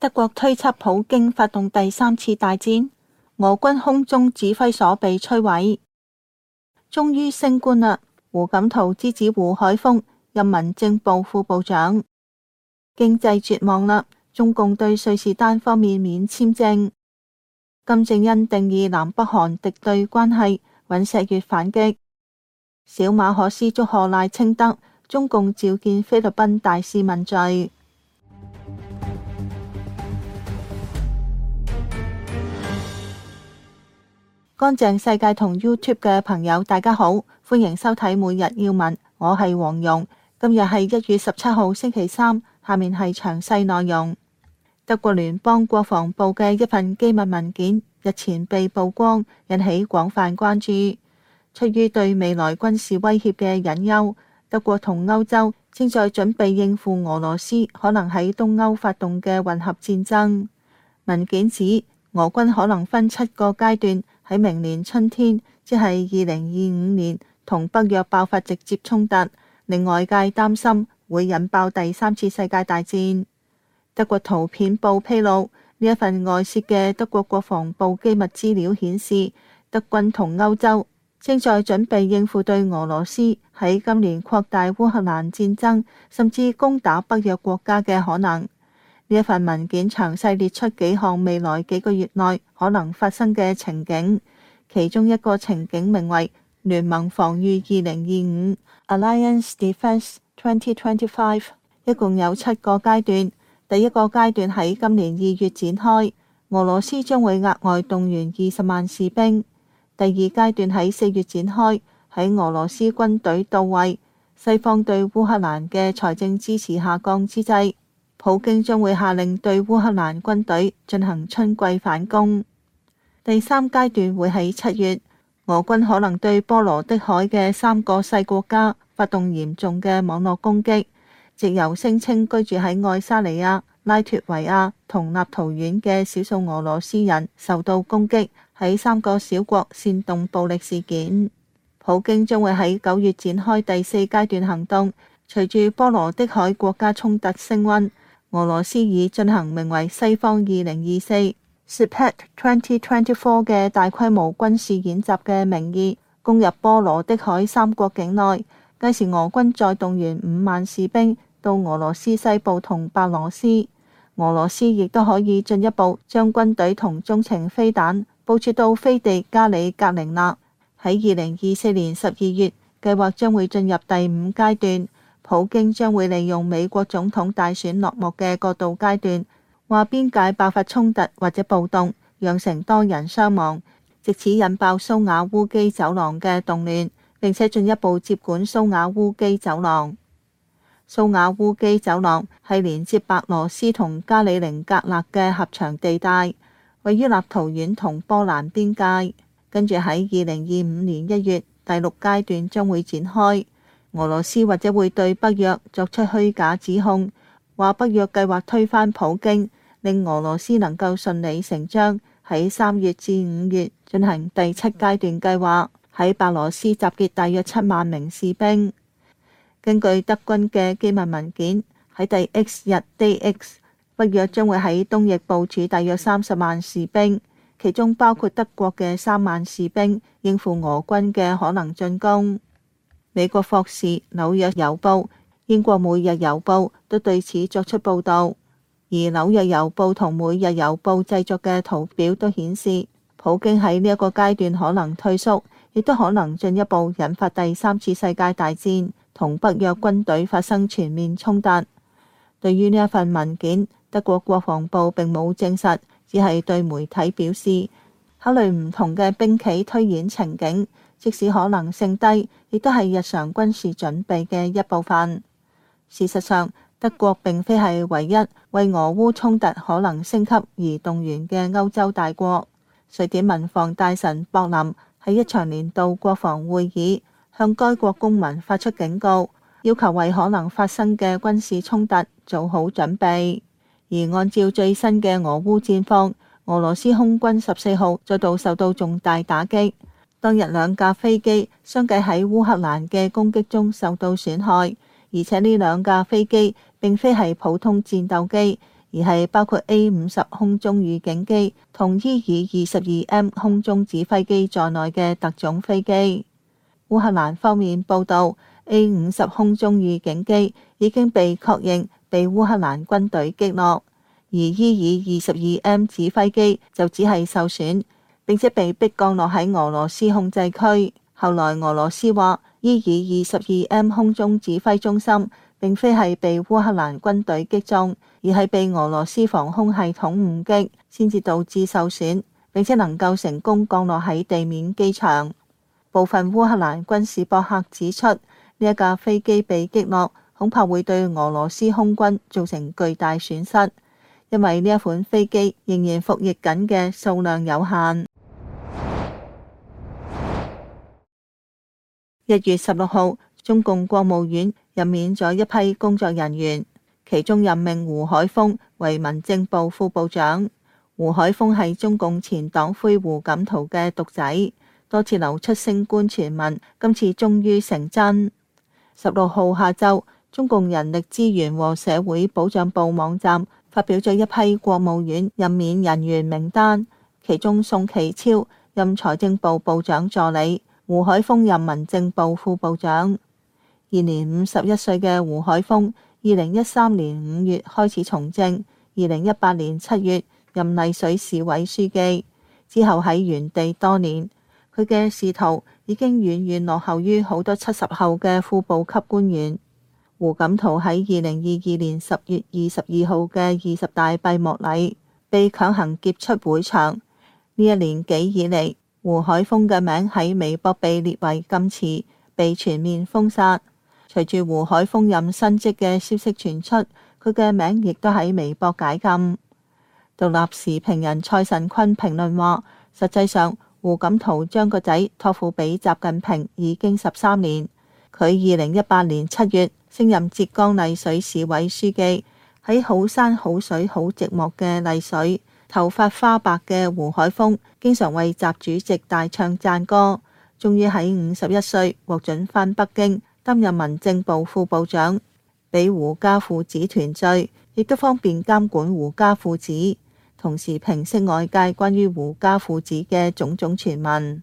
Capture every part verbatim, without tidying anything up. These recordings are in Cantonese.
德國推測普京發動第三次大戰，俄軍空中指揮所被摧毀。終於升官啦！胡錦濤之子胡海峰任民政部副部長。經濟絕望啦！中共對瑞士單方面免簽證。金正恩定義南北韓敵對關係，尹錫悅反擊。小馬可斯祝賀賴清德，中共召見菲律賓大使問罪。乾淨世界同 YouTube 嘅朋友大家好，歡迎收睇每日要聞，我係黃蓉。今日係一月十七號星期三，下面係詳細內容。德國聯邦國防部嘅一份機密文件日前被曝光，引起廣泛關注。出於對未來軍事威脅嘅隱憂，德國同歐洲正在準備應付俄羅斯可能喺東歐發動嘅混合戰爭。文件指，俄軍可能分七個階段喺明年春天，即係二零二五年，同北約爆發直接衝突，令外界擔心會引爆第三次世界大戰。德國圖片報披露，呢一份外泄嘅德國國防部機密資料顯示，德軍同歐洲正在準備應付對俄羅斯喺今年擴大烏克蘭戰爭，甚至攻打北約國家嘅可能。呢一份文件詳細列出幾項未來幾個月內可能發生嘅情景，其中一個情景名為聯盟防禦二零二五 （Alliance Defense twenty twenty-five）， 一共有七個階段。第一個階段喺今年二月展開，俄羅斯將會額外動員二十萬士兵。第二階段喺四月展開，喺俄羅斯軍隊到位、西方對烏克蘭嘅財政支持下降之際，普京將會下令對烏克蘭軍隊進行春季反攻。第三階段會喺七月，俄軍可能對波羅的海嘅三個細國家發動嚴重嘅網絡攻擊，藉由聲稱居住喺愛沙尼亞、拉脫維亞同立陶宛嘅少數俄羅斯人受到攻擊，喺三個小國煽動暴力事件。普京將會喺九月展開第四階段行動，隨住波羅的海國家衝突升溫，俄羅斯以進行名為西方二零二四 S P E T twenty twenty-four 嘅大規模軍事演習嘅名義攻入波羅的海三國境內。屆時俄軍再動員五萬士兵到俄羅斯西部同白羅斯，俄羅斯亦都可以進一步將軍隊同中程飛彈部署到飛地加里格寧納。喺二零二四年十二月，計劃將會進入第五階段。普京將會利用美國總統大選落幕嘅過渡階段，話邊界爆發衝突或者暴動，釀成多人傷亡，藉此引爆蘇瓦烏基走廊嘅動亂，並且進一步接管蘇瓦烏基走廊。蘇瓦烏基走廊係連接白羅斯同加里寧格勒嘅狹長地帶，位於立陶宛同波蘭邊界。跟住喺二零二五年一月，第六階段將會展開。俄羅斯或者會對北約作出虛假指控，話北約計劃推翻普京，令俄羅斯能夠順理成章喺三月至五月進行第七階段計劃，喺白羅斯集結大約七萬名士兵。根據德軍嘅機密文件，喺第 X 日 Day X， 北約將會喺東翼部署大約三十萬士兵，其中包括德國嘅三萬士兵，應付俄軍嘅可能進攻。美國霍士、紐約郵報、英國每日郵報都對此作出報導，而紐約郵報同每日郵報製作嘅圖表都顯示，普京喺呢一個階段可能退縮，亦都可能進一步引發第三次世界大戰，同北約軍隊發生全面衝突。對於呢一份文件，德國國防部並冇證實，只係對媒體表示，考慮唔同嘅兵棋推演情景，即使可能性低，亦都係日常軍事準備嘅一部分。事實上，德國並非係唯一為俄烏衝突可能升級而動員嘅歐洲大國。瑞典民防大臣博林喺一場年度國防會議向該國公民發出警告，要求為可能發生嘅軍事衝突做好準備。而按照最新嘅俄烏戰況，俄羅斯空軍十四號再度受到重大打擊。當日兩架飛機相繼喺烏克蘭嘅攻擊中受到損害，而且呢兩架飛機並非係普通戰鬥機， 而係包括 A 五十空中預警機同伊爾二十二 M 空中指揮機在內嘅特種飛機。烏克蘭方面報道， A 五十空中預警機已經被確認被烏克蘭軍隊擊落，而伊爾二十二 M 指揮機就只係受損，並且被迫降落喺俄羅斯控制區。後來俄羅斯話，伊爾二十二 M 空中指揮中心並非係被烏克蘭軍隊擊中，而係被俄羅斯防空系統誤擊，先至導致受損，並且能夠成功降落喺地面機場。部分烏克蘭軍事博客指出，呢一架飛機被擊落，恐怕會對俄羅斯空軍造成巨大損失，因為呢一款飛機仍然服役緊嘅數量有限。一月十六號，中共國務院任免咗一批工作人員，其中任命胡海峰為民政部副部長。胡海峰係中共前黨魁胡錦濤嘅獨仔，多次流出升官傳聞，今次終於成真。十六號下晝，中共人力資源和社會保障部網站發表咗一批國務院任免人員名單，其中宋琪超任財政部部長助理，胡海峰任民政部副部長。現年五十一歲嘅胡海峰，二零一三年五月開始從政，二零一八年七月任麗水市委書記，之後喺原地多年。佢嘅仕途已經遠遠落後於好多七十後嘅副部級官員。胡錦濤喺二零二二年十月二十二號嘅二十大閉幕禮被強行劫出會場。呢一年幾以嚟，胡海峰嘅名喺微博被列為禁詞，被全面封殺。隨住胡海峰任新職嘅消息傳出，佢嘅名亦都喺微博解禁。獨立時評人蔡神坤評論話，實際上胡錦濤將個仔託付俾習近平已經十三年。佢二零一八年七月升任浙江麗水市委書記，喺好山好水好寂寞嘅麗水，頭髮花白嘅胡海峰經常為習主席大唱讚歌，終於喺五十一歲獲准返北京擔任民政部副部長，俾胡家父子團聚，亦都方便監管胡家父子，同時平息外界關於胡家父子嘅種種傳聞。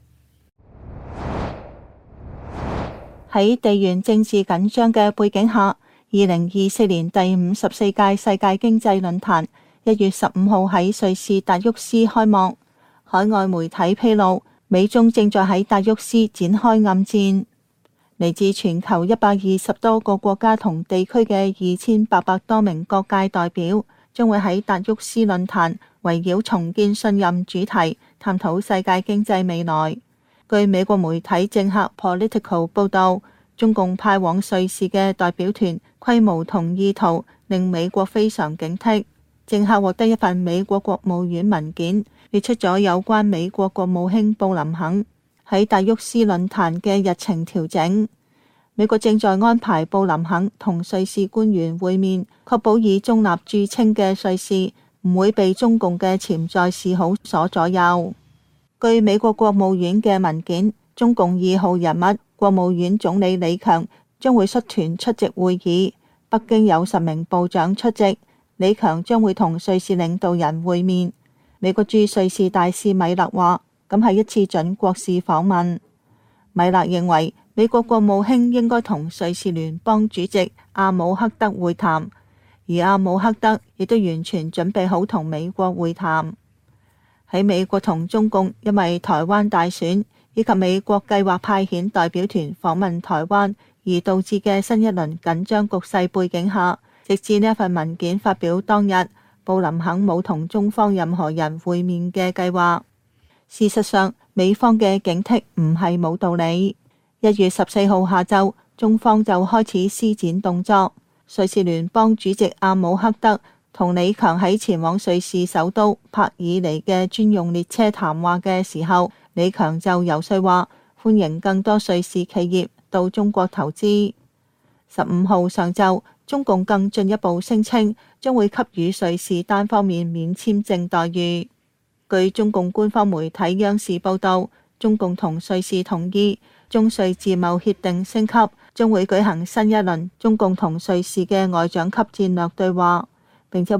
喺地緣政治緊張嘅背景下，二零二四年第五十四屆世界經濟論壇一月十五號喺瑞士達沃斯開幕。海外媒體披露，美中正在喺達沃斯展開暗戰。嚟自全球一百二十多個國家同地區嘅二千八百多名各界代表，將會喺達沃斯論壇圍繞重建信任主題，探討世界經濟未來。據美國媒體政客 Political 報道，中共派往瑞士嘅代表團規模同意圖令美國非常警惕。政客獲得一份美國國務院文件，列出咗有關美國國務卿布林肯喺達沃斯論壇嘅日程調整。美國正在安排布林肯同瑞士官員會面，確保以中立著稱嘅瑞士唔會被中共嘅潛在示好所左右。據美國國務院嘅文件，中共二號人物國務院總理李強將會率團出席會議，北京有十名部長出席，李強將會同瑞士領導人會面。美國駐瑞士大使米勒話，咁係一次準國事訪問。米勒認為美國國務卿應該同瑞士聯邦主席阿姆赫德會談，而阿姆赫德亦都完全準備好同美國會談。喺美國同中共因為台灣大選以及美國計劃派遣代表團訪問台灣而導致嘅新一輪緊張局勢背景下，直至呢一份文件發表當日，布林肯冇同中方任何人會面嘅計劃。事實上，美方嘅警惕唔係冇道理。一月十四號下晝，中方就開始施展動作。瑞士聯邦主席阿姆赫德同李強喺前往瑞士首都柏爾尼嘅專用列車談話嘅時候，李強就游說話歡迎更多瑞士企業到中國投資。十五號上晝，中共更進一步聲稱將會給予瑞士單方面免簽證待遇。據中共官方媒體央視報道，中共同瑞士同意中瑞自貿協定升級，將會舉行新一輪中共同瑞士嘅外長級戰略對話，並且話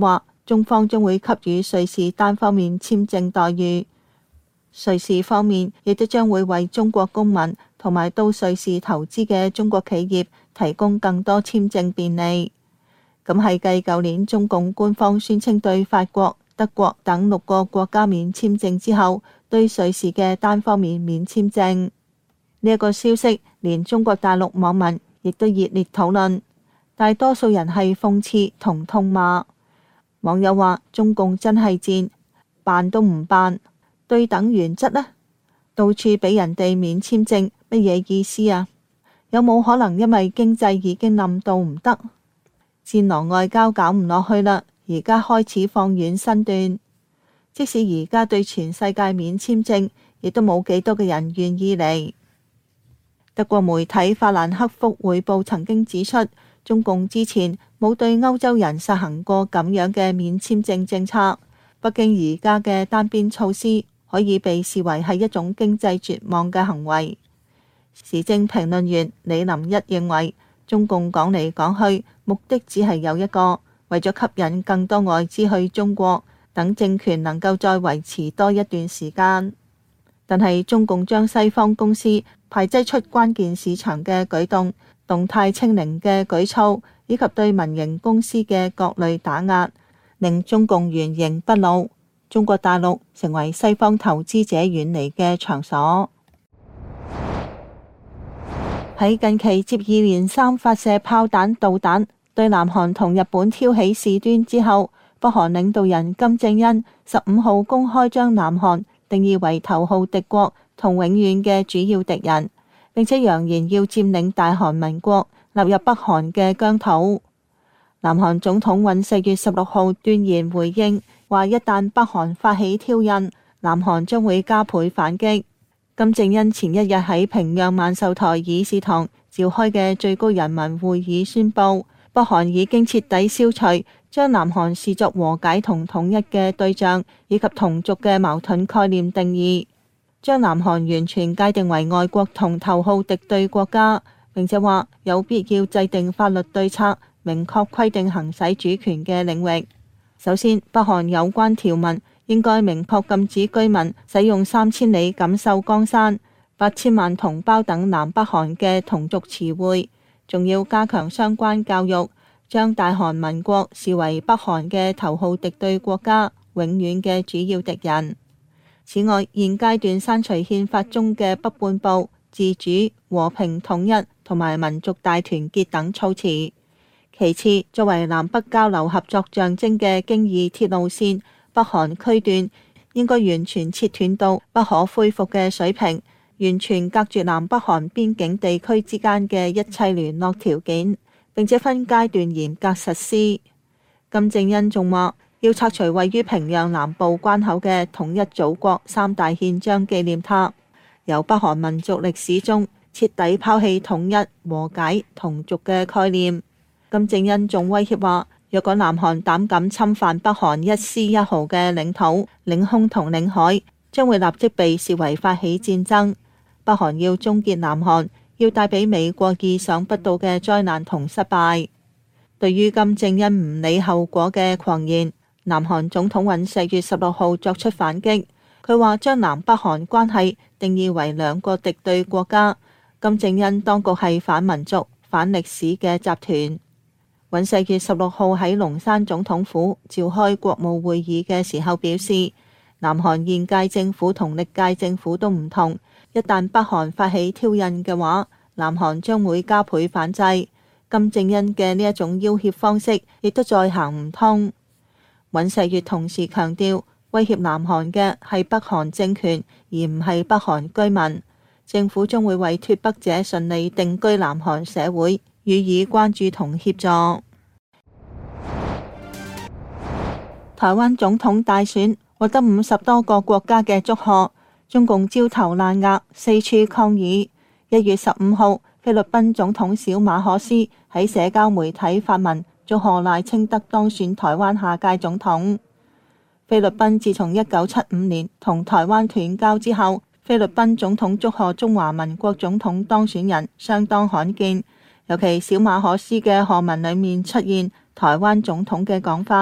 中方將會給予瑞士單方面簽證待遇。瑞士方面亦都將會為中國公民同埋到瑞士投資嘅中國企業提供更多簽證便利。咁係繼舊年中共官方宣稱對法國、德國等六個國家免簽證之後，對瑞士嘅單方面免簽證。呢一個消息連中國大陸網民亦都熱烈討論，大多數人係諷刺同痛罵。網友話：中共真係賤，辦都唔辦。對等原則呢？到處俾人哋免簽證，乜嘢意思啊？有冇可能因為經濟已經冧到唔得，戰狼外交搞唔落去啦，而家開始放軟身段？即使而家對全世界免簽證，亦都冇幾多嘅人願意嚟。德國媒體法蘭克福匯報曾經指出，中共之前冇對歐洲人實行過咁樣嘅免簽證政策。北京而家嘅單邊措施可以被視為係一種經濟絕望嘅行為。時政評論員李林一認為，中共講嚟講去，目的只係有一個，為咗吸引更多外資去中國，等政權能夠再維持多一段時間。但係中共將西方公司排擠出關鍵市場嘅舉動，動態清零嘅舉措，以及對民營公司嘅各類打壓，令中共原形畢露，中國大陸成為西方投資者遠離嘅場所。喺近期接二連三發射炮彈導彈，對南韓同日本挑起事端之後，北韓領導人金正恩十五號公開將南韓定義為頭號敵國同永遠嘅主要敵人，並且揚言要佔領大韓民國，納入北韓嘅疆土。南韓總統尹錫悅十六號斷言回應，話一旦北韓發起挑釁，南韓將會加倍反擊。金正恩前一日喺平壤萬壽台議事堂召開嘅最高人民會議宣布，北韓已經徹底消除將南韓視作和解同統一嘅對象，以及同族嘅矛盾概念定義，將南韓完全界定為外國同頭號敵對國家，並且話有必要制定法律對策，明確規定行使主權嘅領域。首先，北韓有關條文應該明確禁止居民使用三千里錦繡江山、八千萬同胞等南北韓嘅同族詞彙，仲要加強相關教育，將大韓民國視為北韓嘅頭號敵對國家，永遠嘅主要敵人。此外，現階段刪除憲法中嘅北半部、自主、和平統一同埋民族大團結等措辭。其次，作為南北交流合作象徵嘅京義鐵路線北韓區段，應該完全切斷到不可恢復嘅水平，完全隔絕南北韓邊境地區之間嘅一切聯絡條件，並且分階段嚴格實施。金正恩仲話要拆除位於平壤南部關口嘅統一祖國三大憲章紀念塔，由北韓民族歷史中徹底拋棄統一、和解、同族嘅概念。金正恩仲威脅話，若果南韓膽敢侵犯北韓一絲一毫嘅領土、領空同領海，將會立即被視為發起戰爭。北韓要終結南韓，要帶俾美國意想不到嘅災難同失敗。對於金正恩唔理後果嘅狂言，南韓總統尹錫悅十六號作出反擊，佢話將南北韓關係定義為兩個敵對國家。金正恩當局係反民族、反歷史嘅集團。尹錫悅十六號喺龍山總統府召開國務會議嘅時候表示，南韓現屆政府同歷屆政府都唔同，一旦北韓發起挑釁嘅話，南韓將會加倍反制。金正恩嘅呢一種要挾方式亦都再行唔通。尹錫悅同時強調，威脅南韓嘅係北韓政權，而唔係北韓居民。政府將會為脫北者順利定居南韓社會予以關注同協助。台灣總統大選獲得五十多個國家嘅祝賀，中共焦頭爛額，四處抗議。一月十五號，菲律賓總統小馬可斯喺社交媒體發文祝賀賴清德當選台灣下屆總統。菲律賓自從一九七五年同台灣斷交之後，菲律賓總統祝賀中華民國總統當選人相當罕見，尤其小馬可斯嘅賀文裡面出現台灣總統嘅講法，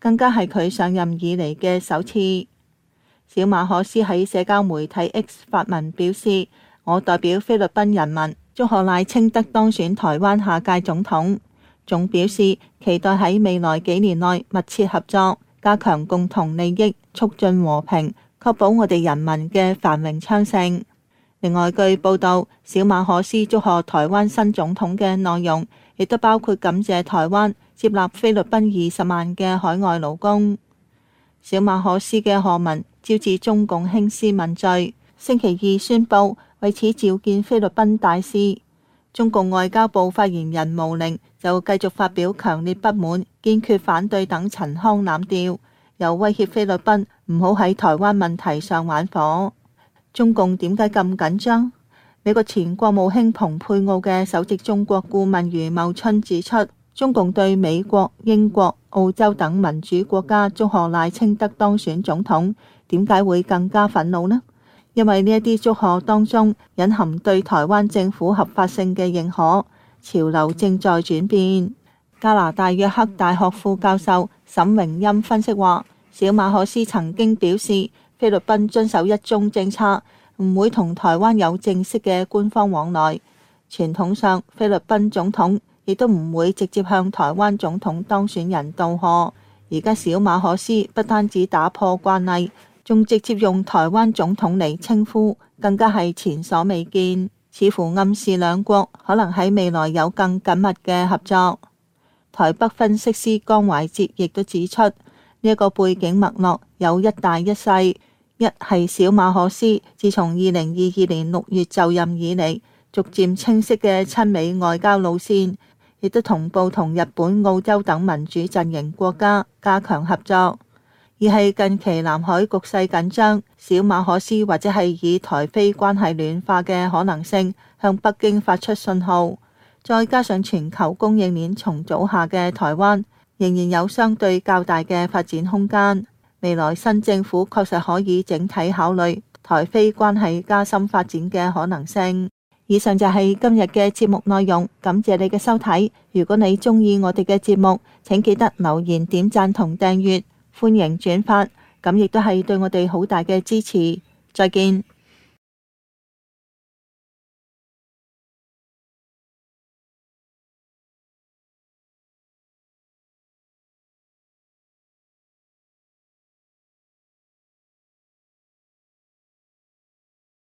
更加係佢上任以嚟嘅首次。小馬可斯喺社交媒體 X 發文表示：我代表菲律賓人民祝賀賴清德當選台灣下屆總統，仲表示期待喺未來幾年內密切合作，加強共同利益，促進和平，確保我哋人民嘅繁榮昌盛。另外，據報道，小馬可斯祝賀台灣新總統嘅內容，亦都包括感謝台灣接納菲律賓二十萬嘅海外勞工。小馬可斯嘅賀文招致中共興師問罪，星期二宣布為此召見菲律賓大使。中共外交部發言人毛寧就繼續發表強烈不滿、堅決反對等陳腔濫調，又威脅菲律賓唔好喺台灣問題上玩火。中共點解咁緊張？美國前國務卿蓬佩奧嘅首席中國顧問余茂春指出，中共對美國、英國、澳洲等民主國家祝賀賴清德當選總統，點解會更加憤怒呢？因為呢一啲祝賀當中隱含對台灣政府合法性嘅認可，潮流正在轉變。加拿大約克大學副教授沈榮欽分析話，小馬可斯曾經表示，菲律賓遵守一中政策，唔會同台灣有正式嘅官方往來。傳統上，菲律賓總統亦都唔會直接向台灣總統當選人道賀。而家小馬可斯不單止打破慣例，仲直接用台灣總統嚟稱呼，更加係前所未見，似乎暗示兩國可能喺未來有更緊密嘅合作。台北分析師江懷哲亦都指出，呢、這、一個背景脈絡有一大一細，一係小馬可斯自從二零二二年六月就任以嚟，逐漸清晰嘅親美外交路線，亦都同步同日本、澳洲等民主陣營國家加強合作。而係近期南海局勢緊張，小馬可斯或者係以台菲關係暖化嘅可能性向北京發出信號，再加上全球供應鏈重組下嘅台灣仍然有相對較大嘅發展空間，未來新政府確實可以整體考慮台菲關係加深發展嘅可能性。以上就係今日嘅節目內容，感謝你嘅收睇。如果你鍾意我哋嘅節目，請記得留言、點讚同訂閱。歡迎轉發，咁亦都係對我哋好大嘅支持。再見。